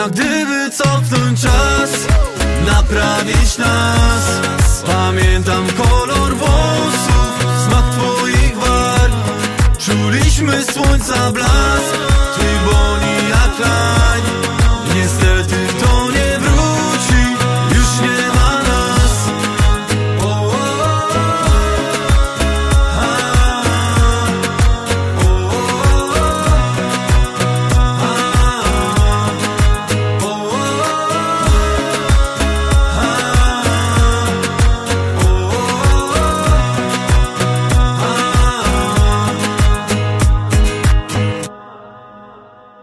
jak gdyby cofnąć czas, naprawić nas. Pamiętam kolor włosów, smak twoich warg. Czuliśmy słońca blask, ty boli jak las.